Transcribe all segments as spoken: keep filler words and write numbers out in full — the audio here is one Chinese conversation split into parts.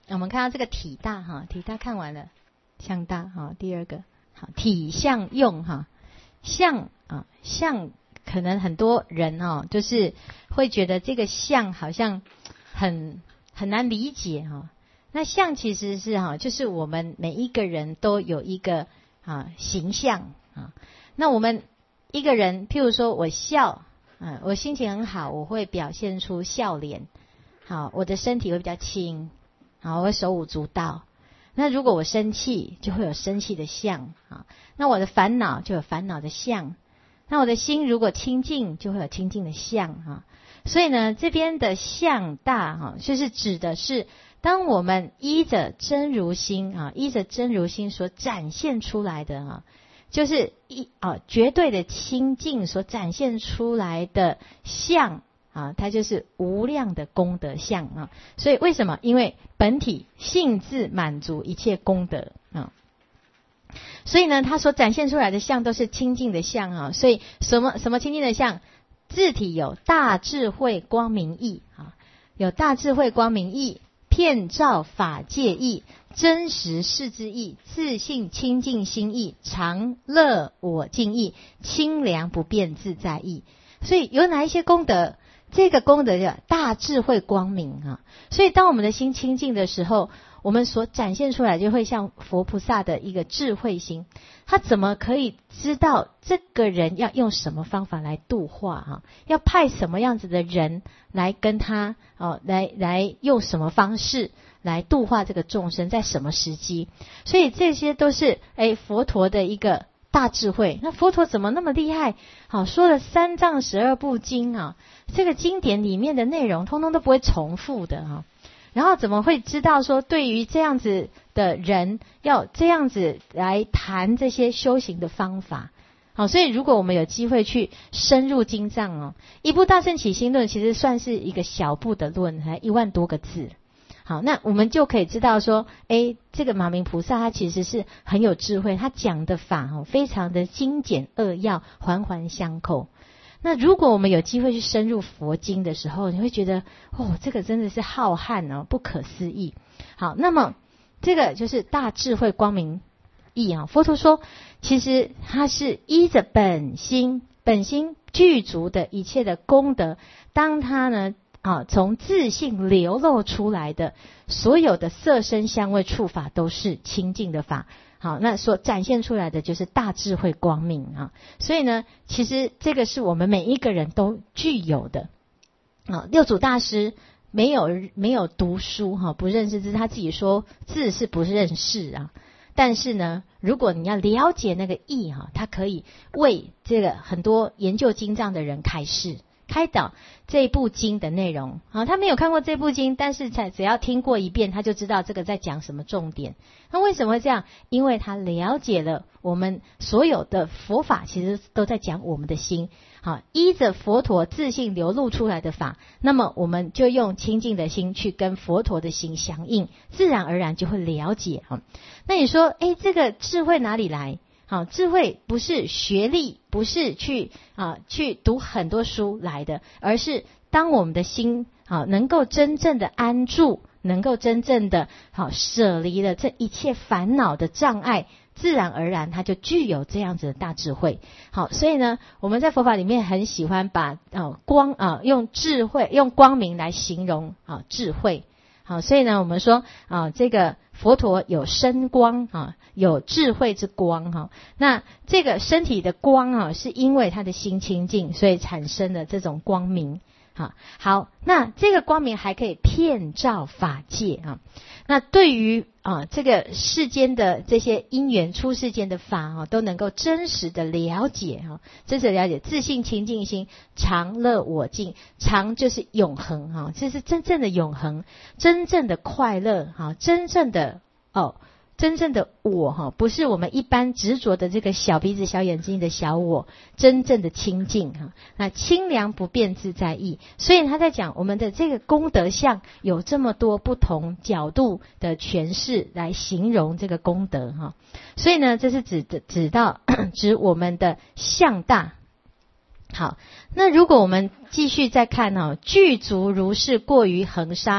我们看到这个体大哈，体大看完了，相大哈，第二个好，体相用哈，相啊相，可能很多人哈，就是会觉得这个相好像很很难理解哈。那相其实是哈，就是我们每一个人都有一个啊形象啊。那我们一个人，譬如说我笑，啊，我心情很好，我会表现出笑脸，好，我的身体会比较轻。好，我会手舞足蹈。那如果我生气，就会有生气的相啊。那我的烦恼就有烦恼的相。那我的心如果清净，就会有清净的相啊。所以呢，这边的相大哈，就是指的是当我们依着真如心啊，依着真如心所展现出来的啊，就是一啊绝对的清净所展现出来的相。啊，它就是无量的功德相啊，所以为什么？因为本体性自满足一切功德啊，所以呢，它所展现出来的相都是清净的相啊。所以什么什么清净的相？自体有大智慧光明义啊，有大智慧光明义，遍照法界义，真实事之义，自性清净心义，常乐我净义，清凉不变自在义。所以有哪一些功德？这个功德叫大智慧光明啊，所以当我们的心清净的时候，我们所展现出来就会像佛菩萨的一个智慧心。他怎么可以知道这个人要用什么方法来度化啊？要派什么样子的人来跟他哦，来来用什么方式来度化这个众生，在什么时机？所以这些都是哎佛陀的一个大智慧。那佛陀怎么那么厉害？好，说了三藏十二部经啊，这个经典里面的内容通通都不会重复的啊。然后怎么会知道说对于这样子的人要这样子来谈这些修行的方法？好，所以如果我们有机会去深入经藏哦，一部大乘起心论其实算是一个小部的论，还一万多个字。好，那我们就可以知道说，诶，这个马明菩萨他其实是很有智慧，他讲的法哦，非常的精简扼要，环环相扣。那如果我们有机会去深入佛经的时候，你会觉得哦，这个真的是浩瀚哦，不可思议。好，那么这个就是大智慧光明义啊。佛陀说，其实他是依着本心，本心具足的一切的功德，当他呢啊从自性流露出来的所有的色声香味触法都是清净的法。好，那所展现出来的就是大智慧光明啊，所以呢，其实这个是我们每一个人都具有的啊。六祖大师没有没有读书哈，不认识字，他自己说字是不认识啊。但是呢，如果你要了解那个义哈，他可以为这个很多研究经藏的人开示。开导这部经的内容啊，他没有看过这部经，但是才只要听过一遍，他就知道这个在讲什么重点。那为什么会这样？因为他了解了我们所有的佛法，其实都在讲我们的心。好，依着佛陀自性流露出来的法，那么我们就用清净的心去跟佛陀的心相应，自然而然就会了解啊。那你说，诶，这个智慧哪里来？好，智慧不是学历，不是去啊去读很多书来的，而是当我们的心啊能够真正的安住，能够真正的好舍离了这一切烦恼的障碍，自然而然它就具有这样子的大智慧。好，所以呢，我们在佛法里面很喜欢把啊光啊用智慧、用光明来形容啊智慧。好，所以呢，我们说啊，这个佛陀有身光啊，有智慧之光哈。那这个身体的光啊，是因为他的心清净，所以产生了这种光明。好，好，那这个光明还可以遍照法界啊。那对于啊这个世间的这些因缘出世间的法啊，都能够真实的了解啊，真实的了解自性清净心，常乐我净，常就是永恒啊，这是真正的永恒，真正的快乐啊，真正的哦。真正的我哈，不是我们一般执着的这个小鼻子小眼睛的小我，真正的清净哈，那清凉不变自在意。所以他在讲我们的这个功德相有这么多不同角度的诠释来形容这个功德哈。所以呢，这是指的指到指我们的相大。好，那如果我们继续再看哦，具足如是过于恒沙，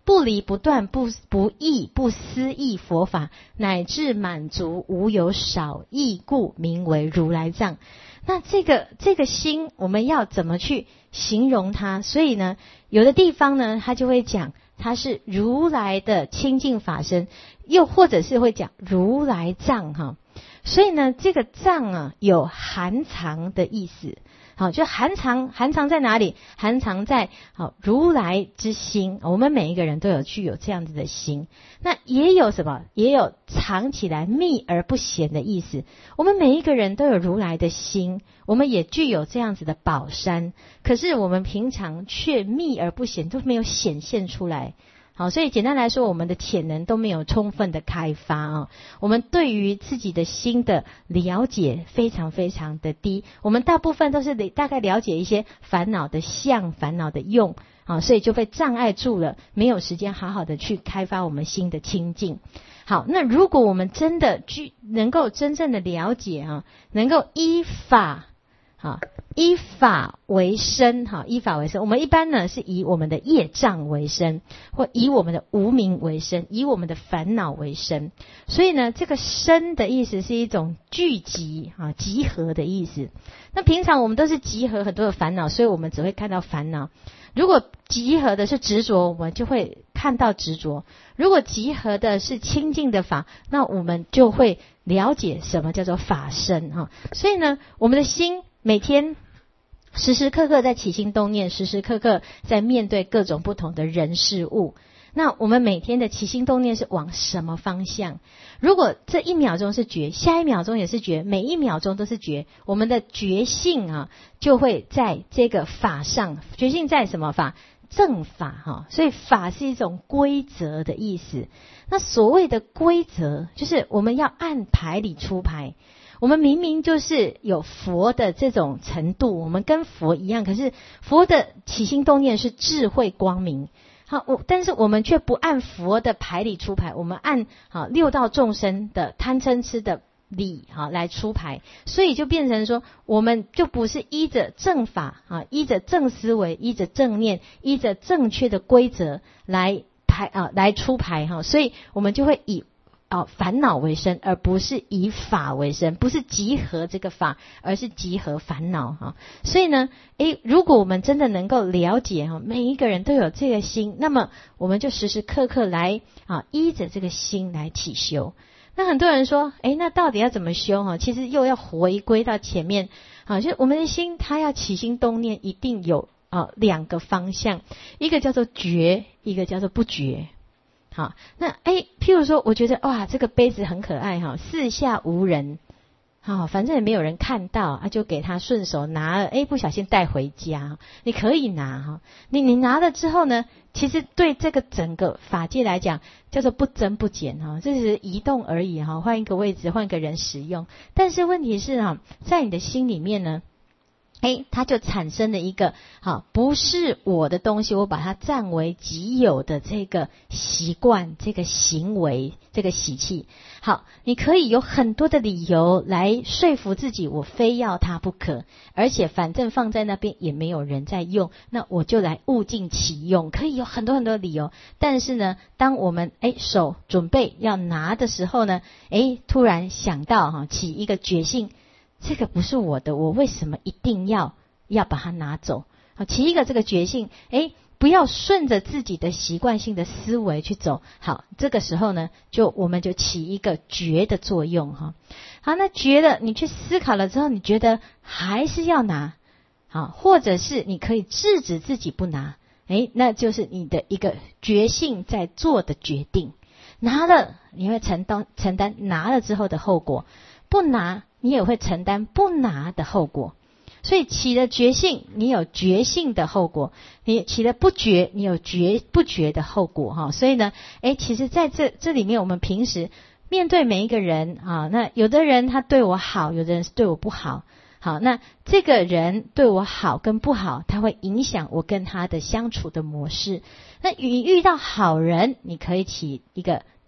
不离不断不不异不思议佛法，乃至满足无有少异故，名为如来藏。那这个这个心我们要怎么去形容它？所以呢，有的地方呢他就会讲它是如来的清净法身，又或者是会讲如来藏哈。所以呢，这个藏啊有含藏的意思。好，就含藏，含藏在哪里？含藏在好如来之心。我们每一个人都有具有这样子的心。那也有什么？也有藏起来秘而不显的意思。我们每一个人都有如来的心，我们也具有这样子的宝山，可是我们平常却秘而不显，都没有显现出来。好，所以简单来说，我们的潜能都没有充分的开发啊。我们对于自己的心的了解非常非常的低，我们大部分都是大概了解一些烦恼的相、烦恼的用啊，所以就被障碍住了，没有时间好好的去开发我们心的清净。好，那如果我们真的去能够真正的了解啊，能够依法啊，依法为生哈，依法为生。我们一般呢是以我们的业障为生，或以我们的无明为生，以我们的烦恼为生。所以呢，这个生的意思是一种聚集啊，集合的意思。那平常我们都是集合很多的烦恼，所以我们只会看到烦恼。如果集合的是执着，我们就会看到执着；如果集合的是清净的法，那我们就会了解什么叫做法身哈。所以呢，我们的心每天时时刻刻在起心动念，时时刻刻在面对各种不同的人事物。那我们每天的起心动念是往什么方向？如果这一秒钟是觉，下一秒钟也是觉，每一秒钟都是觉，我们的觉性啊，就会在这个法上。觉性在什么法？正法哈。所以法是一种规则的意思。那所谓的规则，就是我们要按牌理出牌。我们明明就是有佛的这种程度，我们跟佛一样，可是佛的起心动念是智慧光明。好，我但是我们却不按佛的牌理出牌，我们按好六道众生的贪嗔痴的理好来出牌，所以就变成说，我们就不是依着正法啊，依着正思维，依着正念，依着正确的规则来牌啊来出牌哈，所以我们就会以哦，烦恼为生，而不是以法为生，不是集合这个法，而是集合烦恼哈。所以呢，诶，如果我们真的能够了解哈，每一个人都有这个心，那么我们就时时刻刻来啊，依着这个心来起修。那很多人说，诶，那到底要怎么修哈？其实又要回归到前面啊，就是我们的心，它要起心动念，一定有啊两个方向，一个叫做觉，一个叫做不觉。好，那诶，譬如说，我觉得哇，这个杯子很可爱哈，四下无人，好，反正也没有人看到啊，就给他顺手拿了，诶，不小心带回家，你可以拿哈，你你拿了之后呢，其实对这个整个法界来讲，叫做不增不减哈，这是移动而已哈，换一个位置，换一个人使用，但是问题是哈，在你的心里面呢。哎，它就产生了一个好，不是我的东西，我把它占为己有的这个习惯、这个行为、这个习气。好，你可以有很多的理由来说服自己，我非要它不可，而且反正放在那边也没有人在用，那我就来物尽其用，可以有很多很多理由。但是呢，当我们哎手准备要拿的时候呢，哎，突然想到哈，起一个决心。这个不是我的，我为什么一定要要把它拿走？好，起一个这个决心，诶，不要顺着自己的习惯性的思维去走。好，这个时候呢，就我们就起一个觉的作用哈。好，那觉了，你去思考了之后，你觉得还是要拿，好，或者是你可以制止自己不拿，诶，那就是你的一个觉性在做的决定。拿了，你会承担承担拿了之后的后果；不拿。你也会承担不拿的后果，所以起了觉性，你有觉性的后果；你起了不觉，你有觉不觉的后果哈。所以呢，诶，其实在这这里面，我们平时面对每一个人啊，那有的人他对我好，有的人是对我不好。好，那这个人对我好跟不好，他会影响我跟他的相处的模式。那你遇到好人，你可以起一个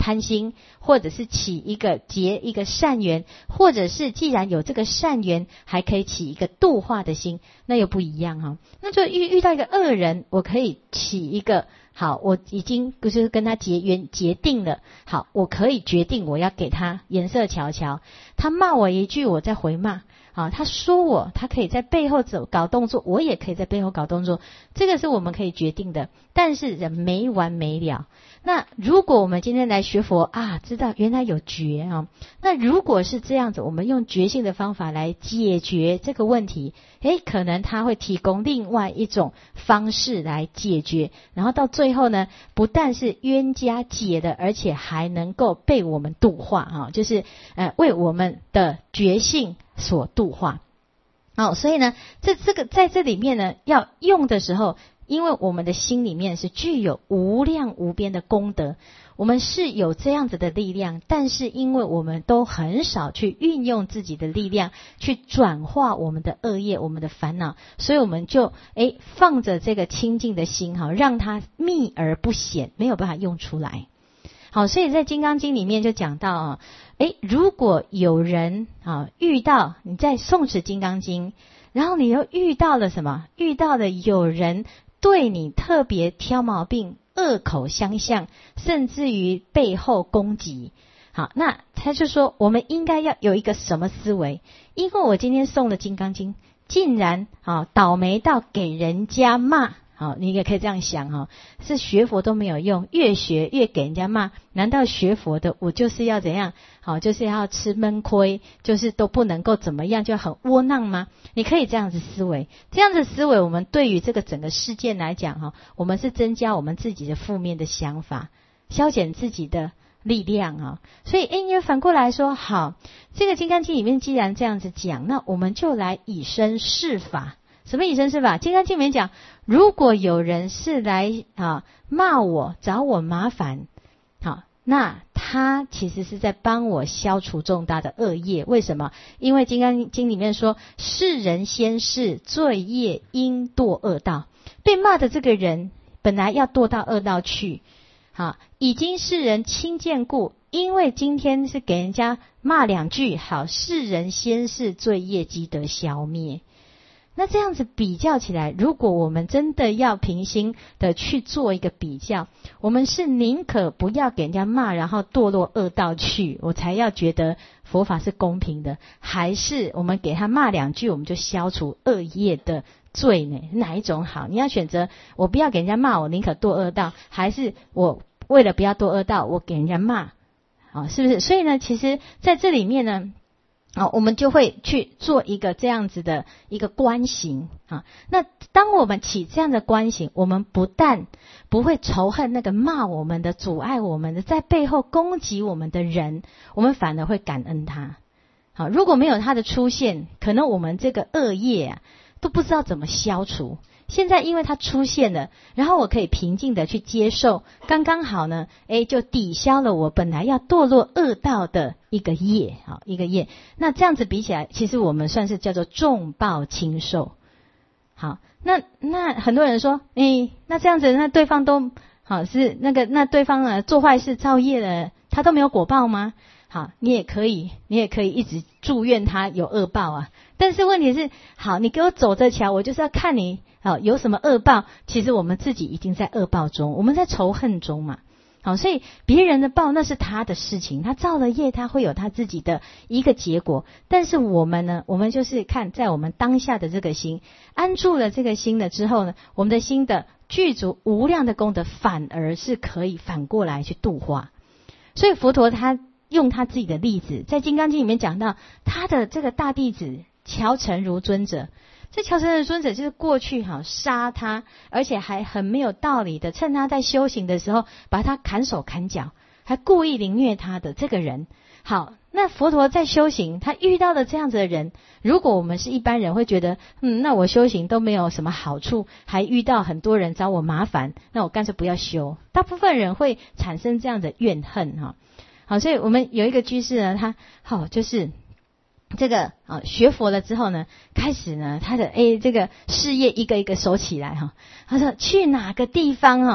贪心，或者是起一个结一个善缘，或者是既然有这个善缘，还可以起一个度化的心，那又不一样哈、哦。那就遇遇到一个恶人，我可以起一个好，我已经就是跟他结缘结定了，好，我可以决定我要给他颜色瞧瞧，他骂我一句，我再回骂。啊，他说我，他可以在背后走搞动作，我也可以在背后搞动作，这个是我们可以决定的。但是人没完没了。那如果我们今天来学佛啊，知道原来有觉啊，那如果是这样子，我们用觉性的方法来解决这个问题，诶，可能他会提供另外一种方式来解决，然后到最后呢，不但是冤家解的，而且还能够被我们度化啊，就是呃为我们的觉性所度化。好、哦，所以呢，这这个在这里面呢，要用的时候，因为我们的心里面是具有无量无边的功德，我们是有这样子的力量，但是因为我们都很少去运用自己的力量去转化我们的恶业、我们的烦恼，所以我们就诶放着这个清净的心哈，让它秘而不显，没有办法用出来。好，所以在《金刚经》里面就讲到啊，诶，如果有人啊遇到你在诵持《金刚经》，然后你又遇到了什么？遇到了有人对你特别挑毛病、恶口相向，甚至于背后攻击。好，那他就说，我们应该要有一个什么思维？因为我今天诵了《金刚经》，竟然啊倒霉到给人家骂。好，你也可以这样想哈，是学佛都没有用，越学越给人家骂。难道学佛的我就是要怎样？好，就是要吃闷亏，就是都不能够怎么样，就很窝囊吗？你可以这样子思维，这样子思维，我们对于这个整个事件来讲哈，我们是增加我们自己的负面的想法，消减自己的力量啊。所以，诶，你反过来说，好，这个《金刚经》里面既然这样子讲，那我们就来以身试法。什么以身试法？《金刚经》里面讲，如果有人是来啊骂我、找我麻烦，好，那他其实是在帮我消除重大的恶业。为什么？因为《金刚经》里面说，世人先世罪业应堕恶道。被骂的这个人本来要堕到恶道去，好，已经世人亲见故，因为今天是给人家骂两句，好，世人先世罪业即得消灭。那这样子比较起来，如果我们真的要平心的去做一个比较，我们是宁可不要给人家骂，然后堕落恶道去，我才要觉得佛法是公平的，还是我们给他骂两句，我们就消除恶业的罪呢？哪一种好？你要选择我不要给人家骂，我宁可堕恶道，还是我为了不要堕恶道，我给人家骂，啊，是不是？所以呢，其实在这里面呢，好，我们就会去做一个这样子的一个观行啊。那当我们起这样的观行，我们不但不会仇恨那个骂我们的、阻碍我们的、在背后攻击我们的人，我们反而会感恩他。好，如果没有他的出现，可能我们这个恶业啊都不知道怎么消除。现在因为它出现了，然后我可以平静的去接受，刚刚好呢，诶，就抵消了我本来要堕落恶道的一个业，好，一个业。那这样子比起来，其实我们算是叫做重报轻受。好，那那很多人说，诶，那这样子，那对方都好是那个，那对方啊做坏事造业了，他都没有果报吗？好，你也可以，你也可以一直祝愿他有恶报啊。但是问题是，好，你给我走着瞧，我就是要看你好有什么恶报。其实我们自己已经在恶报中，我们在仇恨中嘛。好，所以别人的报那是他的事情，他造了业，他会有他自己的一个结果。但是我们呢，我们就是看在我们当下的这个心，安住了这个心了之后呢，我们的心的具足无量的功德，反而是可以反过来去度化。所以佛陀他用他自己的例子，在《金刚经》里面讲到他的这个大弟子乔成如尊者。这乔成如尊者就是过去哈杀他，而且还很没有道理的，趁他在修行的时候把他砍手砍脚，还故意凌虐他的这个人。好，那佛陀在修行，他遇到的这样子的人，如果我们是一般人会觉得，嗯，那我修行都没有什么好处，还遇到很多人找我麻烦，那我干脆不要修。大部分人会产生这样的怨恨哈。好，所以我们有一个居士呢，他好就是这个啊学佛了之后呢，开始呢他的诶这个事业一个一个收起来哈。他说去哪个地方哈，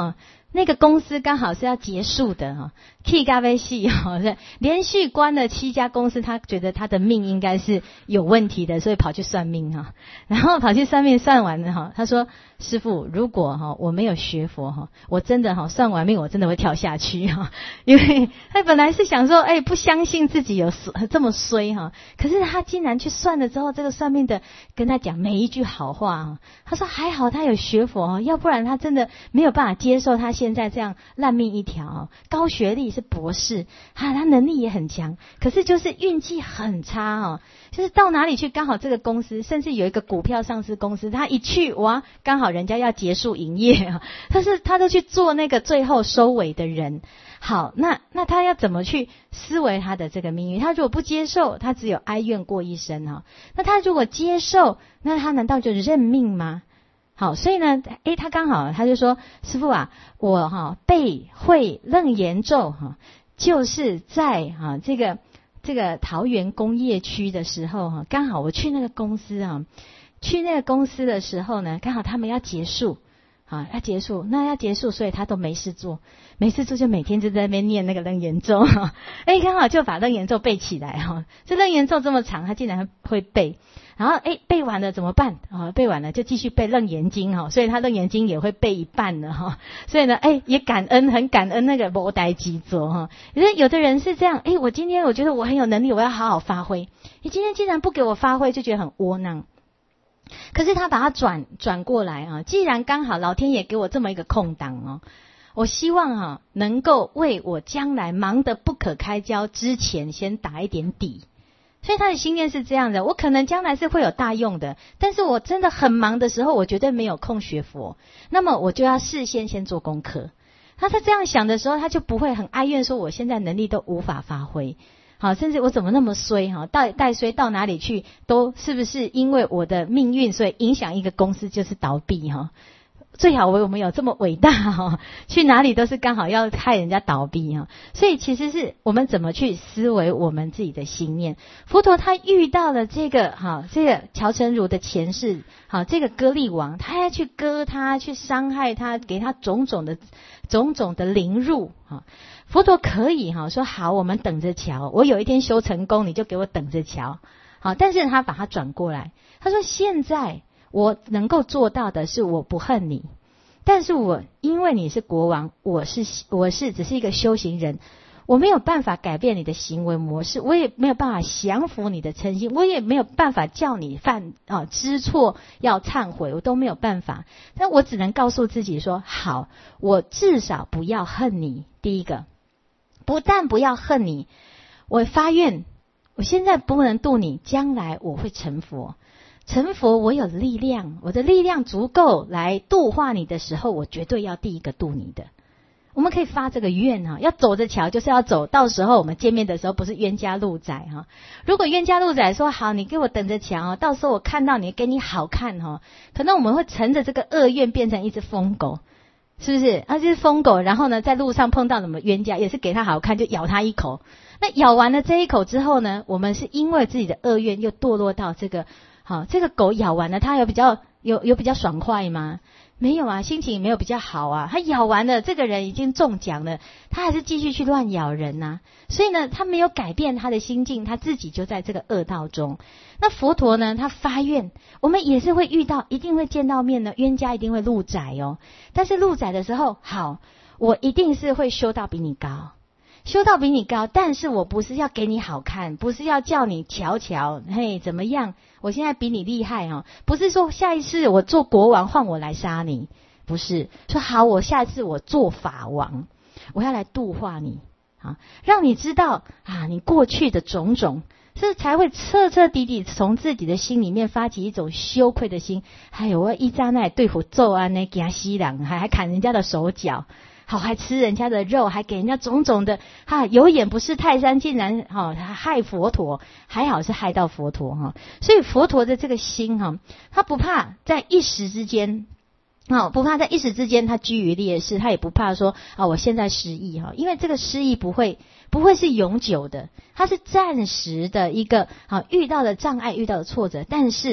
那个公司刚好是要结束的哈 ，K 咖啡系哈，连续关了七家公司，他觉得他的命应该是有问题的，所以跑去算命哈，然后跑去算命，算完了哈，他说师父，如果哈我没有学佛哈，我真的哈算完命我真的会跳下去哈，因为他本来是想说哎不相信自己有这么衰哈，可是他竟然去算了之后，这个算命的跟他讲每一句好话哈，他说还好他有学佛哈，要不然他真的没有办法接受他现在这样烂命一条，高学历是博士，哈，他能力也很强，可是就是运气很差哦，就是到哪里去刚好这个公司，甚至有一个股票上市公司，他一去哇，刚好人家要结束营业啊，但是他都去做那个最后收尾的人。好，那那他要怎么去思维他的这个命运？他如果不接受，他只有哀怨过一生哈。那他如果接受，那他难道就认命吗？好，所以呢，诶，他刚好他就说，师父啊，我哈背会楞严咒哈，就是在哈这个这个桃园工业区的时候哈，刚好我去那个公司啊，去那个公司的时候呢，刚好他们要结束。啊，要结束，那要结束，所以他都没事做，没事做就每天就在那边念那个楞严咒哈，哎，刚好就把楞严咒背起来哈，这楞严咒这么长，他竟然会背，然后哎背完了怎么办啊？背完了就继续背楞严经哈，所以他楞严经也会背一半了哈，所以呢，哎也感恩，很感恩那个没代志做哈。因为有的人是这样，哎，我今天我觉得我很有能力，我要好好发挥，你今天既然不给我发挥，就觉得很窝囊。可是他把它转转过来啊，既然刚好老天爷给我这么一个空档哦，我希望啊能够为我将来忙得不可开交之前先打一点底。所以他的心愿是这样的，我可能将来是会有大用的，但是我真的很忙的时候，我绝对没有空学佛，那么我就要事先先做功课。他在这样想的时候，他就不会很哀怨说我现在能力都无法发挥。好，甚至我怎么那么衰哈？带带衰到哪里去，都是不是因为我的命运，所以影响一个公司就是倒闭哈？最好我们有这么伟大哈，去哪里都是刚好要害人家倒闭哈。所以其实是我们怎么去思维我们自己的心念。佛陀他遇到了这个哈，这个乔成儒的前世，好，这个割力王，他要去割他，去伤害他，给他种种的种种的凌辱哈。佛陀可以哈说好，我们等着瞧，我有一天修成功，你就给我等着瞧。好，但是他把它转过来，他说现在我能够做到的是我不恨你，但是我因为你是国王，我是我是只是一个修行人，我没有办法改变你的行为模式，我也没有办法降服你的嗔心，我也没有办法叫你犯啊知错要忏悔，我都没有办法。但我只能告诉自己说，好，我至少不要恨你。第一个，不但不要恨你，我发愿，我现在不能度你，将来我会成佛。成佛我有力量，我的力量足够来度化你的时候，我绝对要第一个度你的。我们可以发这个愿哈，要走着瞧，就是要走到时候我们见面的时候不是冤家路窄哈。如果冤家路窄说好，你给我等着瞧，到时候我看到你给你好看哈，可能我们会乘着这个恶愿变成一只疯狗，是不是？啊，就是疯狗，然后呢在路上碰到什么冤家，也是给他好看就咬他一口。那咬完了这一口之后呢，我们是因为自己的恶愿又堕落到这个好，这个狗咬完了，它有比较有有比较爽快吗？没有啊，心情也没有比较好啊。它咬完了，这个人已经中奖了，他还是继续去乱咬人呐、啊。所以呢，他没有改变他的心境，他自己就在这个恶道中。那佛陀呢，他发愿，我们也是会遇到，一定会见到面的，冤家一定会路窄哦。但是路窄的时候，好，我一定是会修到比你高。修到比你高，但是我不是要给你好看，不是要叫你瞧瞧，嘿，怎么样？我现在比你厉害哦，不是说下一次我做国王换我来杀你，不是说好我下一次我做法王，我要来度化你啊，让你知道啊，你过去的种种，是才会彻彻底底从自己的心里面发起一种羞愧的心。还有我一张那对付咒安呢，给他吸狼，还还砍人家的手脚。好，还吃人家的肉，还给人家种种的哈，有眼不识泰山，竟然哈、哦、害佛陀，还好是害到佛陀哈、哦。所以佛陀的这个心哈、哦，他不怕在一时之间，哦，不怕在一时之间他居于劣势，他也不怕说啊、哦、我现在失意哈、哦，因为这个失意不会不会是永久的，它是暂时的一个啊、哦、遇到的障碍，遇到的挫折，但是。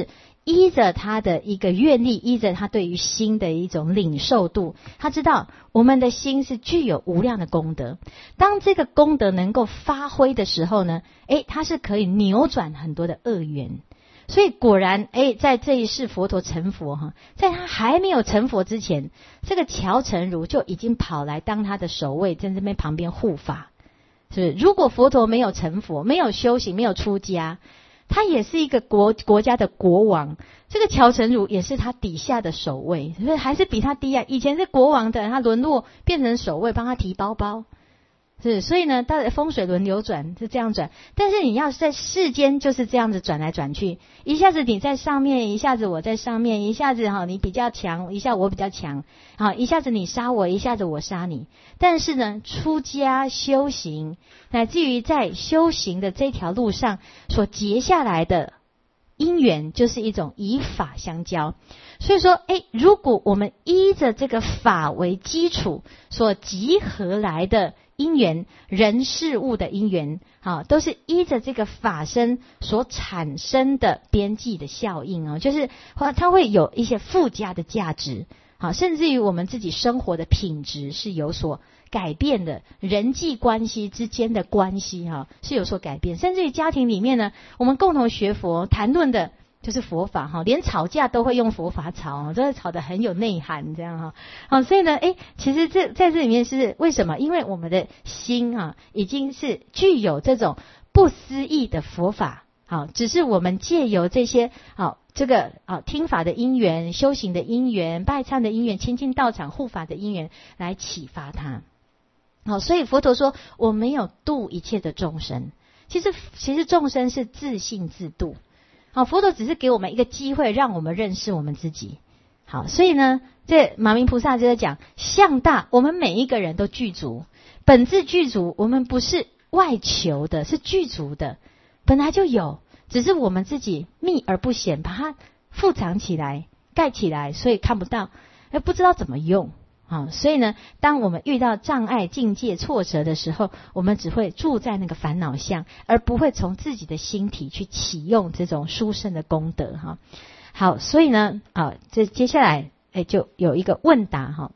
依着他的一个愿力，依着他对于心的一种领受度，他知道我们的心是具有无量的功德。当这个功德能够发挥的时候呢，诶，它是可以扭转很多的恶缘。所以果然，诶，在这一世佛陀成佛哈，在他还没有成佛之前，这个乔成如就已经跑来当他的守卫，在这边旁边护法。是不是？如果佛陀没有成佛，没有修行，没有出家，他也是一个国国家的国王，这个乔成如也是他底下的守卫，所以还是比他低啊。以前是国王的，他沦落变成守卫，帮他提包包。是，所以呢，到底风水轮流转是这样转，但是你要在世间就是这样子转来转去，一下子你在上面，一下子我在上面，一下子哈你比较强，一下我比较强，好，一下子你杀我，一下子我杀你。但是呢，出家修行，乃至于在修行的这条路上所结下来的因缘，就是一种以法相交。所以说，诶，如果我们依着这个法为基础所集合来的因缘，人事物的因缘，好，都是依着这个法身所产生的边际的效应哦，就是它会有一些附加的价值，好，甚至于我们自己生活的品质是有所改变的，人际关系之间的关系哈是有所改变，甚至于家庭里面呢，我们共同学佛谈论的就是佛法哈，连吵架都会用佛法吵，真的吵得很有内涵这样哈。好，所以呢，诶，其实这在这里面是为什么？因为我们的心啊，已经是具有这种不思议的佛法，好，只是我们借由这些好这个啊听法的因缘、修行的因缘、拜忏的因缘、亲近道场护法的因缘来启发他。好，所以佛陀说，我没有度一切的众生。其实，其实众生是自信自度。好，佛陀只是给我们一个机会，让我们认识我们自己。好，所以呢，这马明菩萨就在讲相大，我们每一个人都具足，本自具足，我们不是外求的，是具足的，本来就有，只是我们自己秘而不显，把它覆藏起来、盖起来，所以看不到，而不知道怎么用。啊，所以呢，当我们遇到障碍、境界、挫折的时候，我们只会住在那个烦恼相，而不会从自己的心体去启用这种殊胜的功德哈。好，所以呢，啊，这接下来哎就有一个问答哈。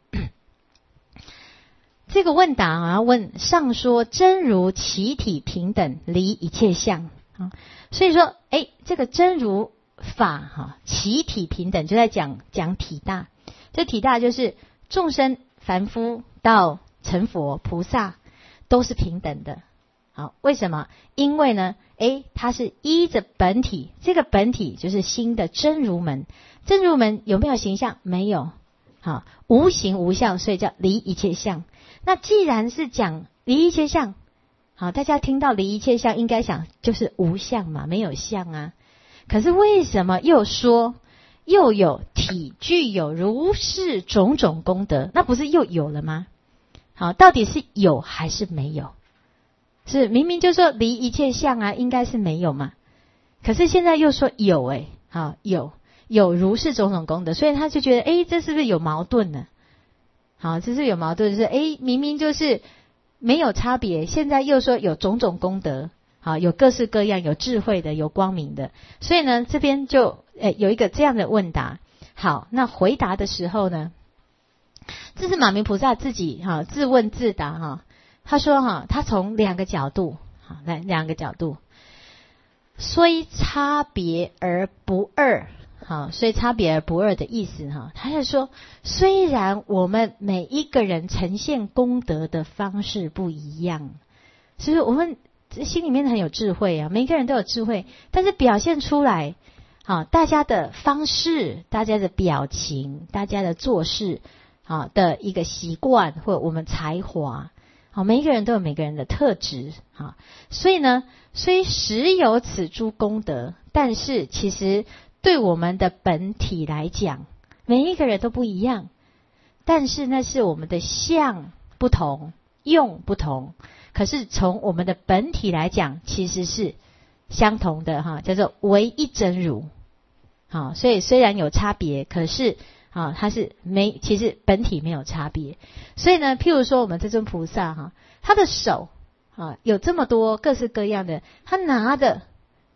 这个问答啊，问上说真如其体平等，离一切相啊。所以说，哎，这个真如法哈，其体平等，就在讲讲体大。这体大就是众生凡夫到成佛菩萨都是平等的。好，为什么？因为呢，诶，它是依着本体，这个本体就是心的真如门。真如门有没有形象？没有。好，无形无相，所以叫离一切相。那既然是讲离一切相，好，大家听到离一切相，应该想就是无相嘛，没有相啊。可是为什么又说又有体具有如是种种功德？那不是又有了吗？好，到底是有还是没有？是明明就说离一切相啊，应该是没有嘛。可是现在又说有，诶，好，有有如是种种功德，所以他就觉得，诶，这是不是有矛盾呢？好，这是有矛盾，就是诶，明明就是没有差别，现在又说有种种功德。好，有各式各样，有智慧的，有光明的，所以呢，这边就诶有一个这样的问答。好，那回答的时候呢，这是马明菩萨自己哈自问自答哈。他说哈，他从两个角度，好，来两个角度，虽差别而不二。好，所以差别而不二的意思哈，他是说，虽然我们每一个人呈现功德的方式不一样，所以我们心里面很有智慧啊，每个人都有智慧，但是表现出来，好，大家的方式、大家的表情、大家的做事，好的一个习惯或者我们才华，好，每一个人都有每个人的特质，好，所以呢，虽实有此诸功德，但是其实对我们的本体来讲，每一个人都不一样，但是那是我们的相不同，用不同。可是从我们的本体来讲，其实是相同的哈，叫做唯一真如。好，所以虽然有差别，可是啊，它是没，其实本体没有差别。所以呢，譬如说我们这尊菩萨哈，他的手啊有这么多各式各样的，他拿的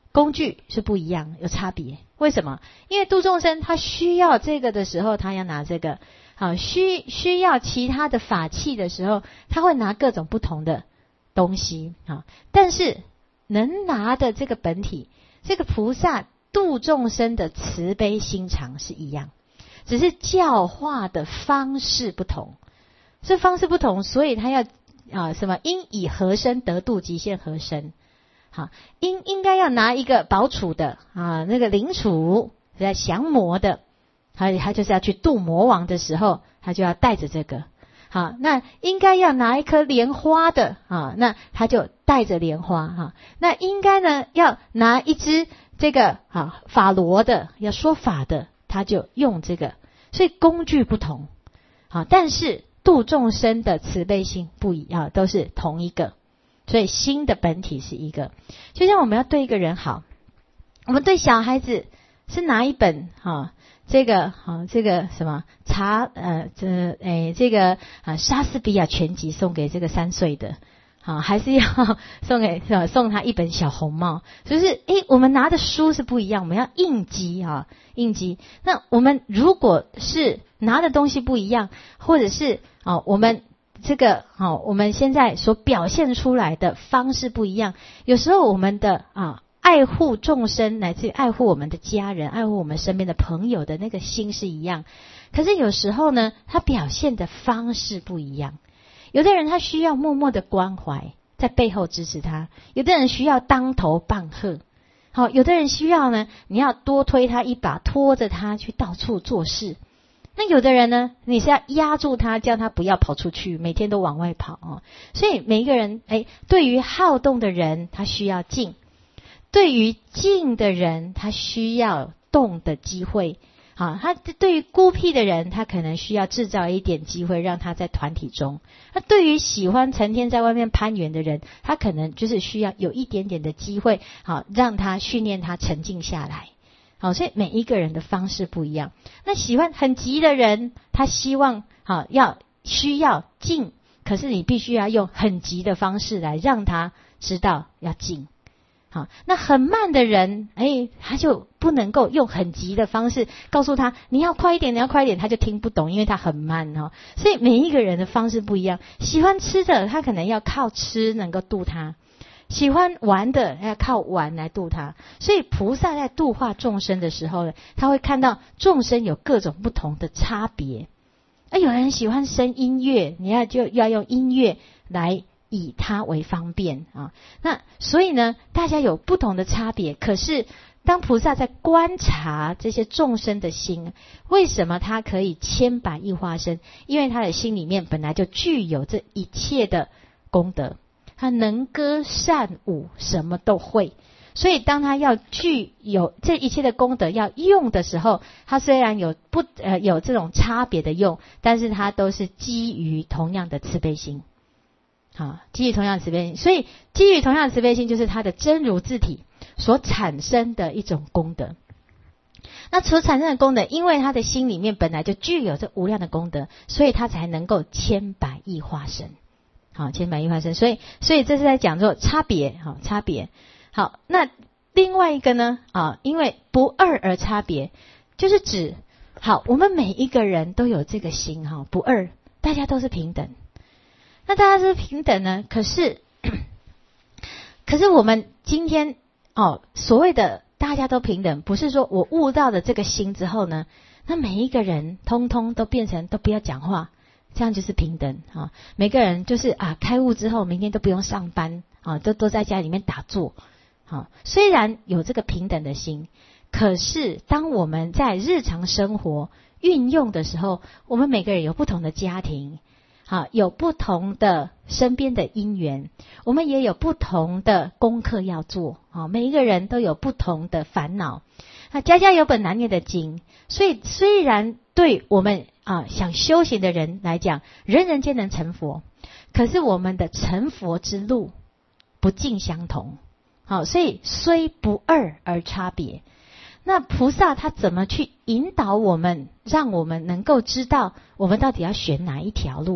工具是不一样，有差别。为什么？因为度众生他需要这个的时候，他要拿这个；好，需需要其他的法器的时候，他会拿各种不同的东西。好，但是能拿的这个本体，这个菩萨度众生的慈悲心肠是一样，只是教化的方式不同。这方式不同，所以他要啊什么？应以和身得度，极限和身。好，应应该要拿一个宝杵的啊，那个灵杵在降魔的，他他就是要去度魔王的时候，他就要带着这个。好，那应该要拿一颗莲花的啊，那他就带着莲花哈。那应该呢要拿一支这个啊法螺的，要说法的，他就用这个。所以工具不同，好，但是度众生的慈悲心不一样，都是同一个。所以心的本体是一个，就像我们要对一个人好，我们对小孩子是拿一本哈、啊，这个哈、啊，这个什么查呃这诶这个啊莎士比亚全集送给这个三岁的，好、啊、还是要送给送他一本小红帽，就是诶我们拿的书是不一样，我们要应机啊应机。那我们如果是拿的东西不一样，或者是啊我们。这个好、哦，我们现在所表现出来的方式不一样。有时候我们的啊爱护众生，乃至于爱护我们的家人、爱护我们身边的朋友的那个心是一样，可是有时候呢，他表现的方式不一样。有的人他需要默默的关怀，在背后支持他；有的人需要当头棒喝，好，有的人需要呢，你要多推他一把，拖着他去到处做事。那有的人呢，你是要压住他，叫他不要跑出去，每天都往外跑哦。所以每一个人，哎，对于好动的人，他需要静；对于静的人，他需要动的机会。啊，他对于孤僻的人，他可能需要制造一点机会，让他在团体中。那对于喜欢成天在外面攀援的人，他可能就是需要有一点点的机会，好，让他训练他沉静下来。好，所以每一个人的方式不一样。那喜欢很急的人，他希望好要需要静，可是你必须要用很急的方式来让他知道要静。好，那很慢的人，哎，他就不能够用很急的方式告诉他你要快一点，你要快一点，他就听不懂，因为他很慢哦。所以每一个人的方式不一样。喜欢吃的，他可能要靠吃能够度他。喜欢玩的要靠玩来度他，所以菩萨在度化众生的时候呢，他会看到众生有各种不同的差别。而有人喜欢生音乐，你要就要用音乐来以他为方便啊。那所以呢，大家有不同的差别。可是当菩萨在观察这些众生的心，为什么他可以千百亿化身？因为他的心里面本来就具有这一切的功德。他能歌善舞，什么都会。所以当他要具有这一切的功德要用的时候，他虽然有不呃有这种差别的用，但是他都是基于同样的慈悲心。好，基于同样的慈悲心，所以基于同样的慈悲心就是他的真如自体所产生的一种功德。那所产生的功德，因为他的心里面本来就具有这无量的功德，所以他才能够千百亿化身。好，千百亿化身，所以所以这是在讲做差别，好，差别。好，那另外一个呢，啊，因为不二而差别，就是指，好，我们每一个人都有这个心，哈，不二，大家都是平等。那大家是平等呢，可是，可是我们今天哦，所谓的大家都平等，不是说我悟到了这个心之后呢，那每一个人通通都变成都不要讲话。这样就是平等啊！每个人就是啊，开悟之后，明天都不用上班啊，都都在家里面打坐啊。虽然有这个平等的心，可是当我们在日常生活运用的时候，我们每个人有不同的家庭，啊，有不同的身边的因缘，我们也有不同的功课要做啊。每一个人都有不同的烦恼，啊，家家有本难念的经。所以虽然对我们啊，想修行的人来讲，人人皆能成佛，可是我们的成佛之路不尽相同。好，所以虽不二而差别。那菩萨他怎么去引导我们，让我们能够知道我们到底要选哪一条路？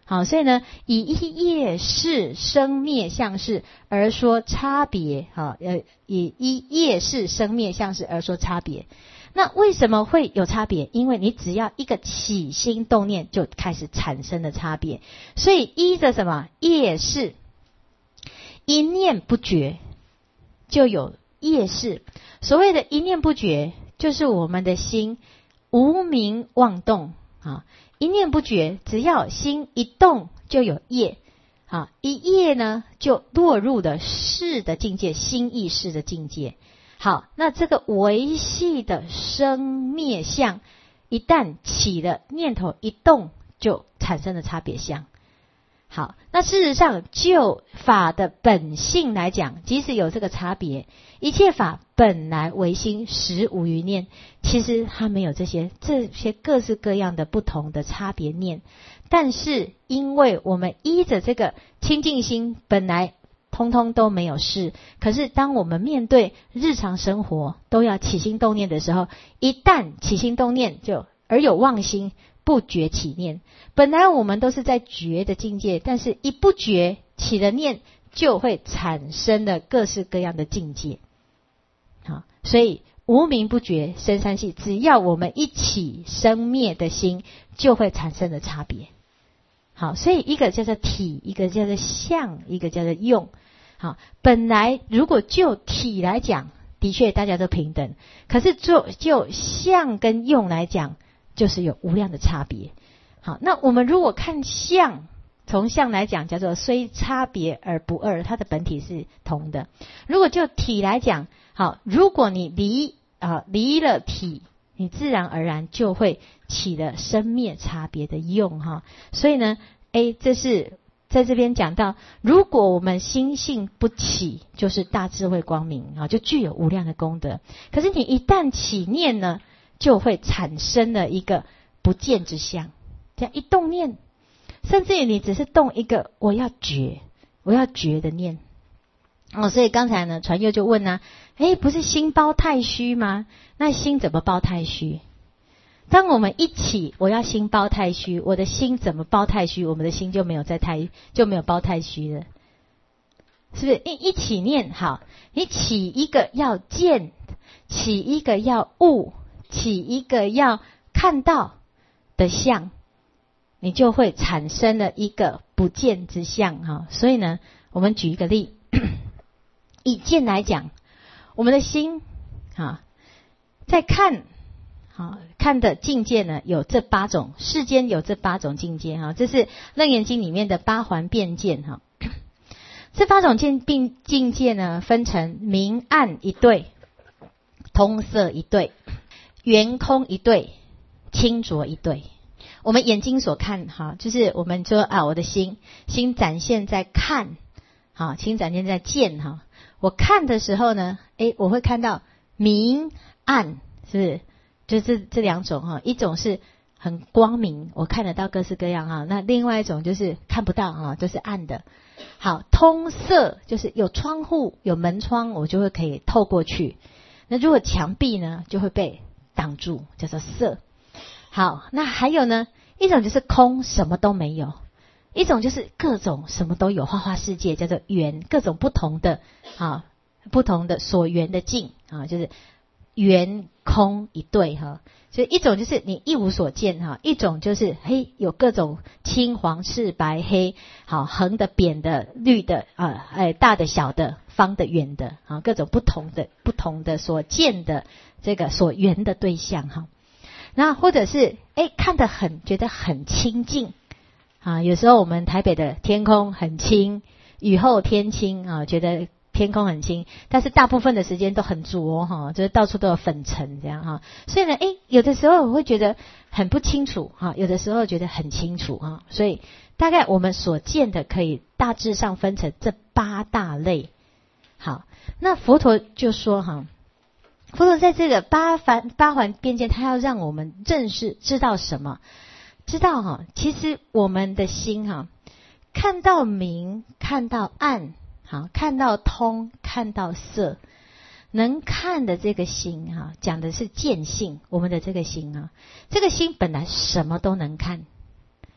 好，所以呢，以一业事生灭相事而说差别。好，呃，以一业事生灭相事而说差别。那为什么会有差别？因为你只要一个起心动念就开始产生的差别。所以依着什么业事，一念不绝就有业事。所谓的一念不绝，就是我们的心无明妄动啊，一念不绝，只要心一动就有业啊，一业呢就落入了识的境界，心意识的境界。好，那这个维系的生灭相，一旦起了念头一动，就产生了差别相。好，那事实上就法的本性来讲，即使有这个差别，一切法本来唯心，实无余念，其实它没有这些这些各式各样的不同的差别念。但是因为我们依着这个清净心本来通通都没有事，可是当我们面对日常生活都要起心动念的时候，一旦起心动念就而有妄心，不觉起念。本来我们都是在觉的境界，但是一不觉起了念，就会产生了各式各样的境界。好，所以无明不觉生三系，只要我们一起生灭的心，就会产生了差别。好，所以一个叫做体，一个叫做相，一个叫做用。好，本来如果就体来讲，的确大家都平等，可是就就相跟用来讲，就是有无量的差别。好，那我们如果看相，从相来讲叫做虽差别而不二，它的本体是同的。如果就体来讲，好，如果你离啊离了体，你自然而然就会起了生灭差别的用哈。所以呢，诶，这是在这边讲到，如果我们心性不起，就是大智慧光明啊，就具有无量的功德。可是你一旦起念呢，就会产生了一个不见之相。这样一动念，甚至于你只是动一个我要觉，我要觉的念。哦，所以刚才呢，传佑就问啊，诶，不是心包太虚吗？那心怎么包太虚？当我们一起我要心包太虚，我的心怎么包太虚？我们的心就没有在太就没有包太虚了，是不是？一一起念好，你起一个要见，起一个要悟，起一个要看到的相，你就会产生了一个不见之相哈。所以呢，我们举一个例，以见来讲，我们的心啊，在看。好，看的境界呢，有这八种，世间有这八种境界哈，这是《楞严经》里面的八环辩见哈。这八种境并境界呢，分成明暗一对，通色一对，圆空一对，清浊一对。我们眼睛所看哈，就是我们说啊，我的心心展现在看，好，心展现在见哈。我看的时候呢，诶，我会看到明暗，是不是？就是这两种哈，一种是很光明，我看得到各式各样哈，那另外一种就是看不到哈，就是暗的。好，通色就是有窗户有门窗，我就会可以透过去。那如果墙壁呢，就会被挡住，叫做色。好，那还有呢，一种就是空，什么都没有；一种就是各种什么都有，花花世界叫做圆，各种不同的啊，不同的所缘的境啊，就是。圆空一对哈，所以一种就是你一无所见哈，一种就是嘿有各种青黄赤白黑，好横的扁的绿的啊，哎大的小的方的圆的啊，各种不同的不同的所见的这个所缘的对象哈。那或者是哎看得很觉得很清净啊，有时候我们台北的天空很清，雨后天清啊，觉得。天空很清，但是大部分的时间都很浊哈，就是到处都有粉尘这样哈。所以呢，诶，有的时候我会觉得很不清楚哈，有的时候觉得很清楚哈。所以大概我们所见的可以大致上分成这八大类。好，那佛陀就说哈，佛陀在这个八环八环辩见，他要让我们认识知道什么？知道哈，其实我们的心哈，看到明，看到暗。好，看到通，看到色，能看的这个心哈，讲的是见性，我们的这个心啊，这个心本来什么都能看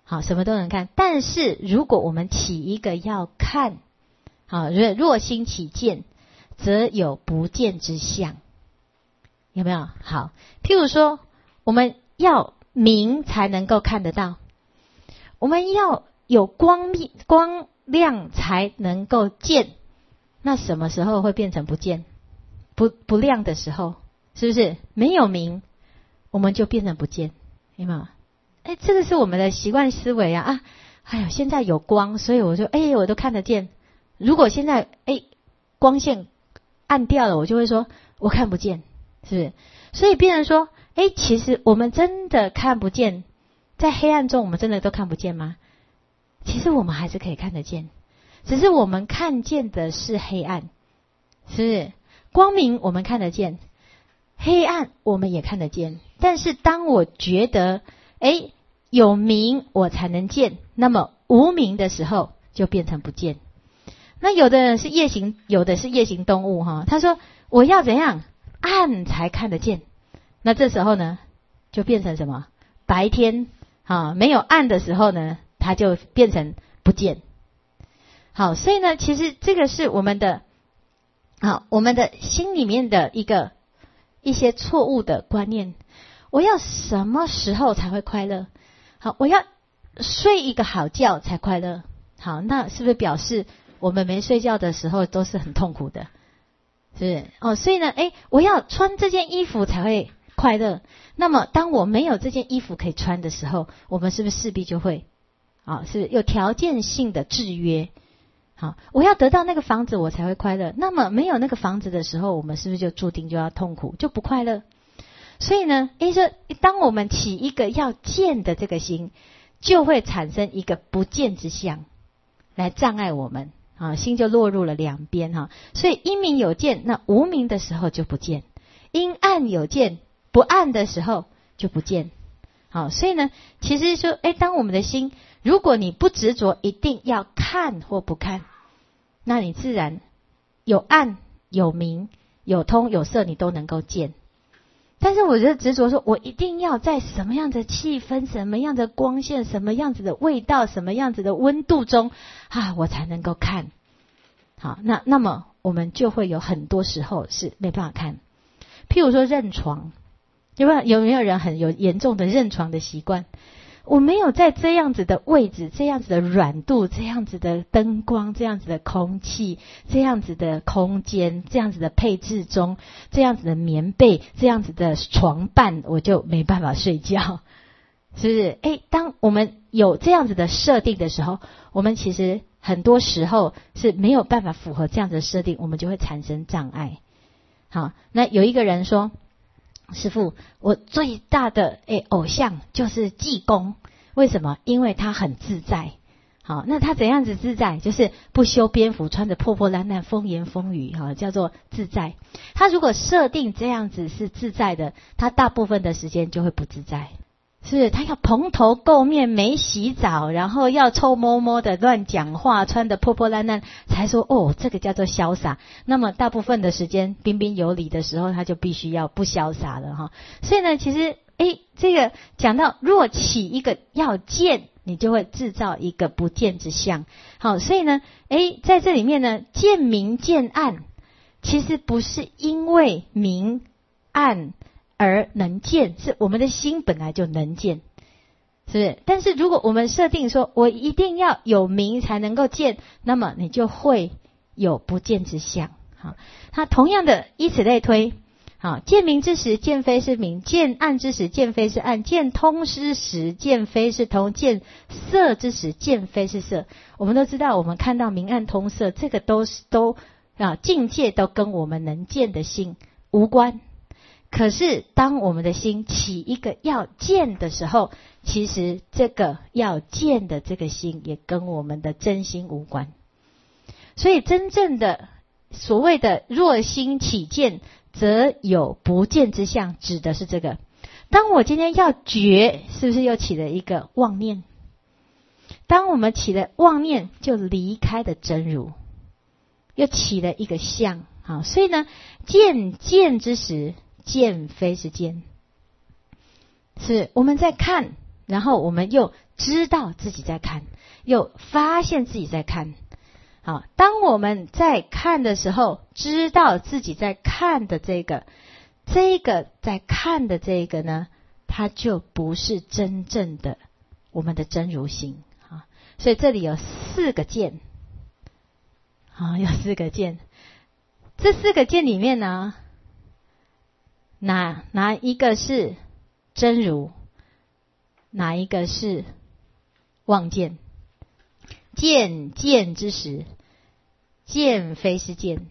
好，什么都能看。但是如果我们起一个要看，好，若心起见，则有不见之相，有没有？好，譬如说，我们要明才能够看得到，我们要有光明光亮才能够见。那什么时候会变成不见？不不亮的时候，是不是没有明，我们就变成不见？有没有？哎，这个是我们的习惯思维啊啊！哎呦，现在有光，所以我就哎，我都看得见。如果现在哎光线暗掉了，我就会说我看不见，是不是？所以变成说，哎，其实我们真的看不见，在黑暗中我们真的都看不见吗？其实我们还是可以看得见，只是我们看见的是黑暗，是不是？光明我们看得见，黑暗我们也看得见。但是当我觉得哎有明我才能见，那么无明的时候就变成不见。那有的人是夜行，有的是夜行动物哈。他说我要怎样暗才看得见，那这时候呢就变成什么？白天啊没有暗的时候呢，它就变成不见。好，所以呢，其实这个是我们的好，我们的心里面的一个一些错误的观念。我要什么时候才会快乐？好，我要睡一个好觉才快乐。好，那是不是表示我们没睡觉的时候都是很痛苦的？是不是？哦，所以呢，诶，我要穿这件衣服才会快乐。那么当我没有这件衣服可以穿的时候，我们是不是势必就会啊、哦，是不是有条件性的制约？好，我要得到那个房子我才会快乐。那么没有那个房子的时候，我们是不是就注定就要痛苦，就不快乐？所以呢，诶，说当我们起一个要见的这个心，就会产生一个不见之相，来障碍我们啊，心就落入了两边哈。所以因明有见，那无明的时候就不见；因暗有见，不暗的时候就不见。好，所以呢，其实说，诶，当我们的心，如果你不执着一定要看或不看，那你自然有暗有明有通有色，你都能够见。但是我觉得执着说我一定要在什么样的气氛、什么样的光线、什么样子的味道、什么样子的温度中啊，我才能够看。好，那那么我们就会有很多时候是没办法看。譬如说认床，有没有有没有人很有严重的认床的习惯？我没有在这样子的位置、这样子的软度、这样子的灯光、这样子的空气、这样子的空间、这样子的配置中、这样子的棉被、这样子的床伴，我就没办法睡觉，是不是？诶，当我们有这样子的设定的时候，我们其实很多时候是没有办法符合这样子的设定，我们就会产生障碍。好，那有一个人说，师父，我最大的诶偶像就是济公，为什么？因为他很自在。好，那他怎样子自在？就是不修边幅，穿着破破烂烂，风言风语，哈，叫做自在。他如果设定这样子是自在的，他大部分的时间就会不自在。是他要蓬头垢面，没洗澡，然后要臭摸摸的乱讲话，穿得破破烂烂，才说哦，这个叫做潇洒。那么大部分的时间彬彬有礼的时候，他就必须要不潇洒了哈。所以呢，其实诶，这个讲到若起一个要见，你就会制造一个不见之相。好，所以呢，诶，在这里面呢，见明见暗，其实不是因为明暗而能见，是我们的心本来就能见，是不是？但是如果我们设定说我一定要有明才能够见，那么你就会有不见之相。好，它同样的以此类推。好，见明之时，见非是明；见暗之时，见非是暗；见通之时，见非是通；见色之时，见非是色。我们都知道，我们看到明暗通色，这个都是都啊境界都跟我们能见的心无关。可是当我们的心起一个要见的时候，其实这个要见的这个心也跟我们的真心无关。所以真正的所谓的若心起见，则有不见之相，指的是这个。当我今天要觉，是不是又起了一个妄念？当我们起了妄念，就离开了真如，又起了一个相。好，所以呢，见见之时，见非是见，是我们在看，然后我们又知道自己在看，又发现自己在看。好，当我们在看的时候，知道自己在看的这个，这个在看的这个呢，它就不是真正的我们的真如心啊。所以这里有四个见，啊，有四个见。这四个见里面呢，哪哪一个是真如？哪一个是妄见？见见之时，见非是见。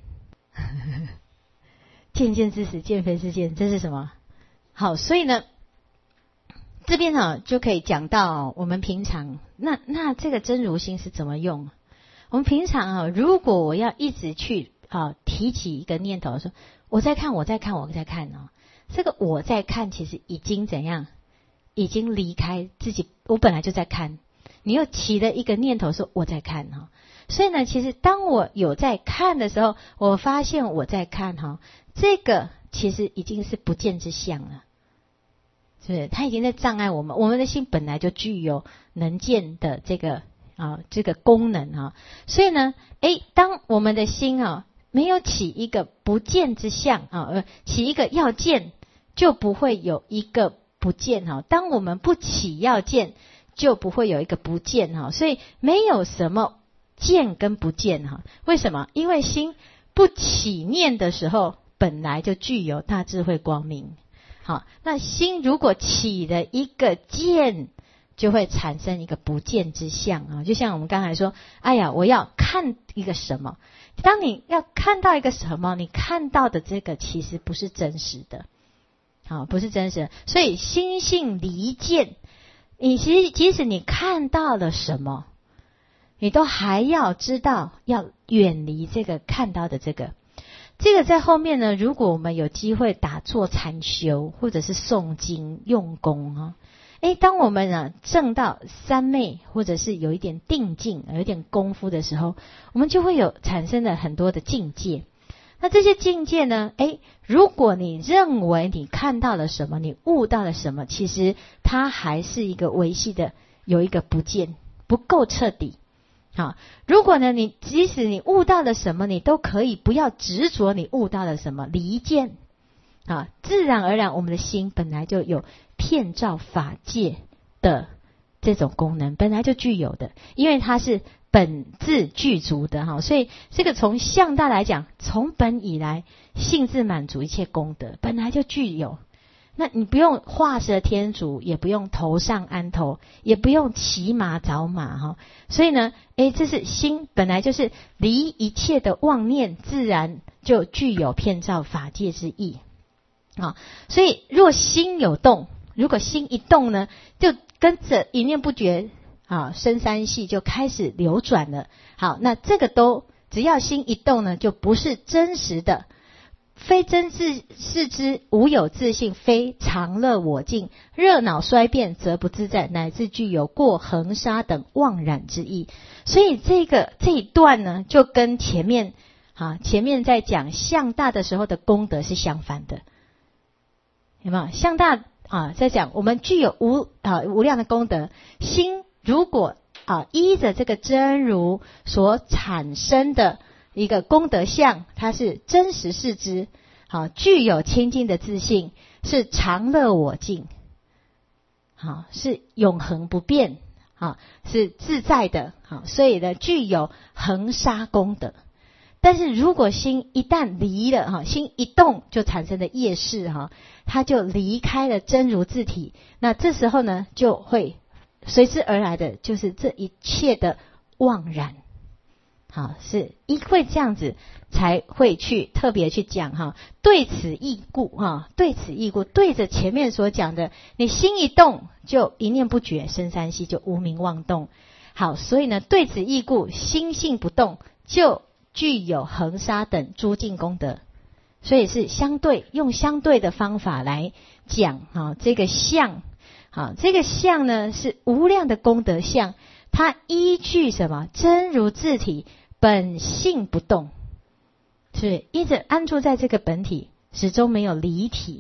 见见之时，见非是见，这是什么？好，所以呢，这边啊就可以讲到我们平常那那这个真如心是怎么用？我们平常啊，如果我要一直去啊提起一个念头，说我在看，我在看，我在看哦，这个我在看，其实已经怎样？已经离开自己，我本来就在看，你又起了一个念头说我在看哈，所以呢，其实当我有在看的时候，我发现我在看哈，这个其实已经是不见之相了，是不是？它已经在障碍我们，我们的心本来就具有能见的这个啊这个功能啊，所以呢，诶，当我们的心啊没有起一个不见之相啊，呃，起一个要见，就不会有一个不见哈。当我们不起要见，就不会有一个不见哈。所以没有什么见跟不见哈。为什么？因为心不起念的时候，本来就具有大智慧光明。好，那心如果起了一个见，就会产生一个不见之相啊。就像我们刚才说，哎呀，我要看一个什么。当你要看到一个什么，你看到的这个其实不是真实的。好，不是真实的，所以心性离见，你其实即使你看到了什么，你都还要知道要远离这个看到的这个。这个在后面呢，如果我们有机会打坐禅修，或者是诵经用功啊，诶，当我们啊证到三昧，或者是有一点定境，有一点功夫的时候，我们就会有产生了很多的境界。那这些境界呢？诶，如果你认为你看到了什么，你悟到了什么，其实它还是一个维系的，有一个不见，不够彻底。好，如果呢，你即使你悟到了什么，你都可以不要执着你悟到了什么，离见啊，自然而然我们的心本来就有遍照法界的这种功能，本来就具有的，因为它是本自具足的哈，所以这个从相大来讲，从本以来性自满足一切功德，本来就具有。那你不用画蛇添足，也不用头上安头，也不用骑马找马哈。所以呢，诶，这是心本来就是离一切的妄念，自然就具有遍照法界之意啊。所以若心有动，如果心一动呢，就跟着一念不绝啊，深三系就开始流转了。好，那这个都只要心一动呢，就不是真实的。非真自是之，无有自性，非常乐我净，热恼衰变，则不自在，乃至具有过恒沙等妄染之意。所以这个这一段呢，就跟前面啊前面在讲相大的时候的功德是相反的，有没有？相大啊在讲我们具有无啊无量的功德，心如果啊依着这个真如所产生的一个功德相，它是真实是之，好，具有清净的自信，是常乐我净，好，是永恒不变，好，是自在的，好，所以呢，具有恒沙功德。但是如果心一旦离了哈，心一动就产生的业识哈，它就离开了真如自体，那这时候呢，就会随之而来的就是这一切的妄染。好，是因为这样子才会去特别去讲哈，对此义故哈，对此义故，对着前面所讲的，你心一动就一念不绝，生三息就无明妄动。好，所以呢，对此义故，心性不动，就具有恒沙等诸净功德。所以是相对，用相对的方法来讲哈，这个相，好，这个相呢是无量的功德相，它依据什么？真如自体。本性不动，是一直安住在这个本体，始终没有离体。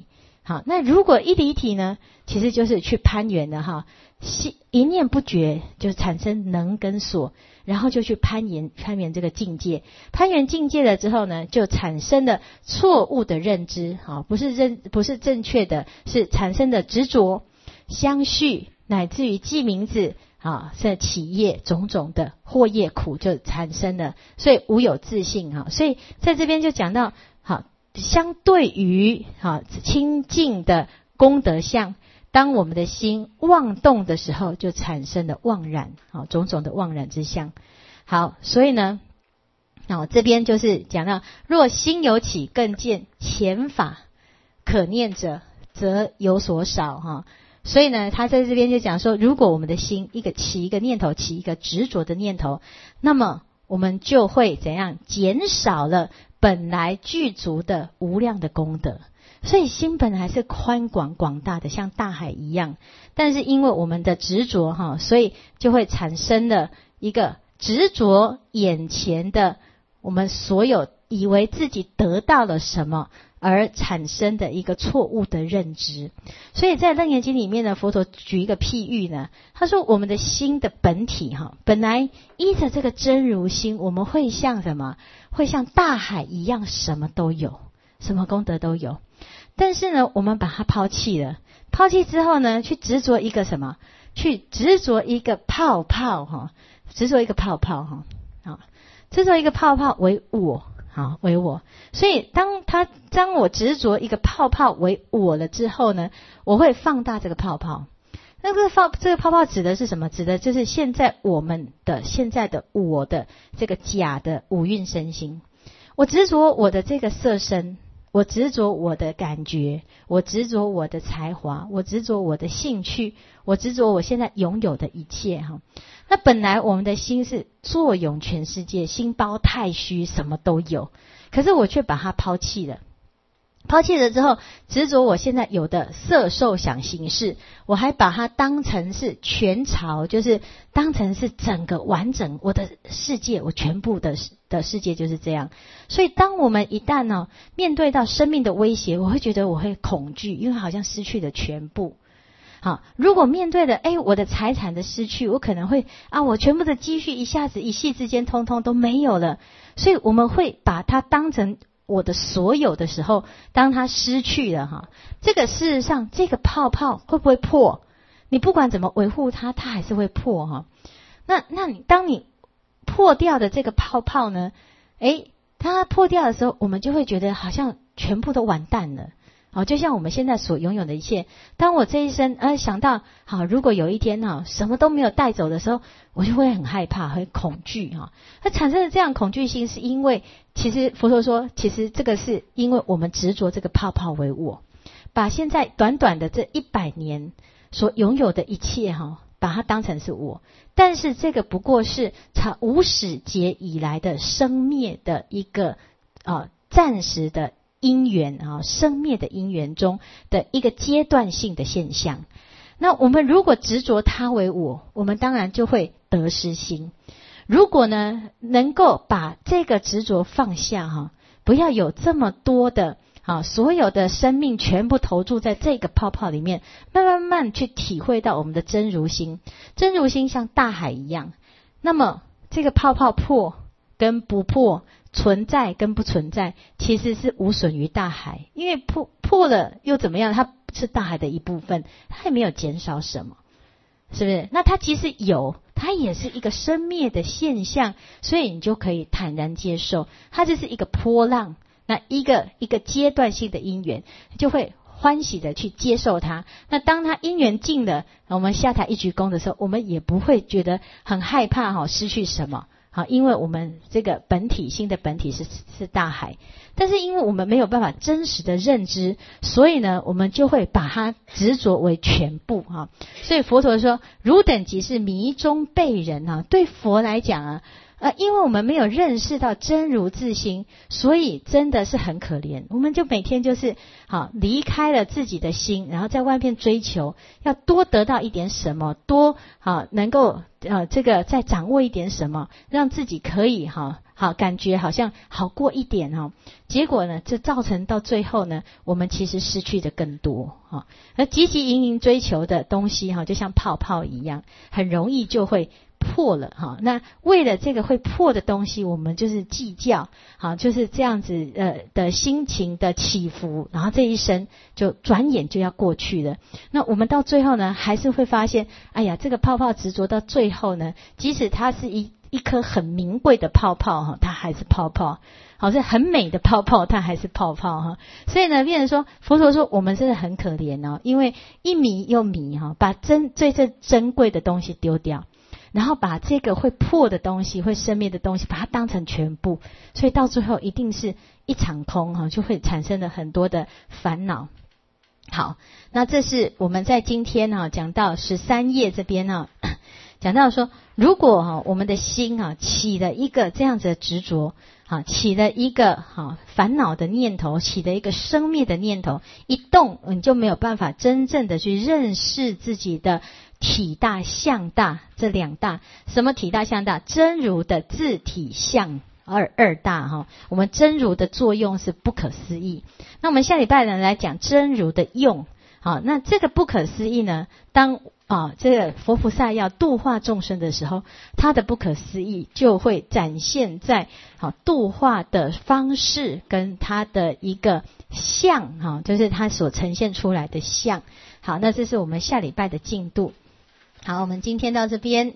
好，那如果一离体呢，其实就是去攀缘的哈，一念不觉就产生能跟所，然后就去攀缘攀缘这个境界，攀缘境界了之后呢，就产生了错误的认知，好，不是认不是正确的，是产生的执着、相续，乃至于记名字啊，是起业种种的祸业苦就产生了，所以无有自信哈。所以在这边就讲到，好，相对于好清净的功德相，当我们的心妄动的时候，就产生了妄染，好，种种的妄染之相。好，所以呢，好，这边就是讲到，若心有起更见前法可念者，则有所少哈。所以呢，他在这边就讲说，如果我们的心一个起一个念头，起一个执着的念头，那么我们就会怎样减少了本来具足的无量的功德。所以心本来是宽广广大的，像大海一样，但是因为我们的执着哈，所以就会产生了一个执着眼前的我们所有以为自己得到了什么而产生的一个错误的认知。所以在楞严经里面呢，佛陀举一个譬喻呢，他说我们的心的本体哈，本来依着这个真如心，我们会像什么？会像大海一样，什么都有，什么功德都有。但是呢，我们把它抛弃了，抛弃之后呢，去执着一个什么？去执着一个泡泡哈，执着一个泡泡哈，啊，执着一个泡泡为我。好，为我。所以当他当我执着一个泡泡为我了之后呢，我会放大这个泡泡。那个泡这个泡泡指的是什么？指的就是现在我们的现在的我的这个假的五蕴身心。我执着我的这个色身，我执着我的感觉，我执着我的才华，我执着我的兴趣，我执着我现在拥有的一切哈。那本来我们的心是坐拥全世界，心包太虚，什么都有，可是我却把它抛弃了。抛弃了之后，执着我现在有的色受想行识，我还把它当成是全巢，就是当成是整个完整我的世界，我全部的的世界就是这样。所以当我们一旦呢、哦、面对到生命的威胁，我会觉得我会恐惧，因为好像失去了全部。好，如果面对了哎我的财产的失去，我可能会啊我全部的积蓄一下子一夕之间通通都没有了，所以我们会把它当成我的所有的时候，当它失去了哈，这个事实上这个泡泡会不会破？你不管怎么维护它，它还是会破哈。那那你当你破掉的这个泡泡呢，哎，它破掉的时候，我们就会觉得好像全部都完蛋了。好，就像我们现在所拥有的一切，当我这一生呃想到，好，如果有一天哈什么都没有带走的时候，我就会很害怕，会恐惧哈。它产生的这样恐惧心，是因为其实佛陀说，其实这个是因为我们执着这个泡泡为我，把现在短短的这一百年所拥有的一切哈，把它当成是我。但是这个不过是从无始劫以来的生灭的一个啊暂时的因缘啊，生灭的因缘中的一个阶段性的现象。那我们如果执着它为我，我们当然就会得失心。如果呢，能够把这个执着放下哈，不要有这么多的啊，所有的生命全部投注在这个泡泡里面，慢慢慢去体会到我们的真如心。真如心像大海一样，那么这个泡泡破跟不破，存在跟不存在，其实是无损于大海，因为破破了又怎么样？它是大海的一部分，它也没有减少什么，是不是？那它即使有，它也是一个生灭的现象，所以你就可以坦然接受，它就是一个波浪，那一个一个阶段性的因缘，就会欢喜的去接受它。那当它因缘尽了，我们下台一鞠躬的时候，我们也不会觉得很害怕哈，失去什么。好，因为我们这个本体心的本体是是大海，但是因为我们没有办法真实的认知，所以呢，我们就会把它执着为全部哈。所以佛陀说，汝等即是迷中悖人啊。对佛来讲啊， 呃，因为我们没有认识到真如自心，所以真的是很可怜。我们就每天就是好离开了自己的心，然后在外面追求，要多得到一点什么，多好能够呃这个再掌握一点什么，让自己可以哈好感觉好像好过一点哈。结果呢，这造成到最后呢，我们其实失去的更多哈。而汲汲营营追求的东西哈，就像泡泡一样，很容易就会破了哈。那为了这个会破的东西，我们就是计较，好，就是这样子呃的心情的起伏，然后这一生就转眼就要过去了。那我们到最后呢，还是会发现，哎呀，这个泡泡执着到最后呢，即使它是一一颗很名贵的泡泡哈，它还是泡泡。好，是很美的泡泡，它还是泡泡哈。所以呢，变成说佛陀说我们真的很可怜哦，因为一迷又迷哈，把珍最最珍贵的东西丢掉。然后把这个会破的东西，会生灭的东西，把它当成全部，所以到最后一定是一场空哈，就会产生了很多的烦恼。好，那这是我们在今天哈讲到十三页这边呢，讲到说，如果哈我们的心啊起了一个这样子的执着，好起了一个好烦恼的念头，起了一个生灭的念头，一动你就没有办法真正的去认识自己的体大相大这两大。什么体大相大？真如的自体相二二大哈。我们真如的作用是不可思议。那我们下礼拜呢来讲真如的用。好，那这个不可思议呢，当啊这个佛菩萨要度化众生的时候，他的不可思议就会展现在好度化的方式跟他的一个相哈，就是他所呈现出来的相。好，那这是我们下礼拜的进度。好，我们今天到这边。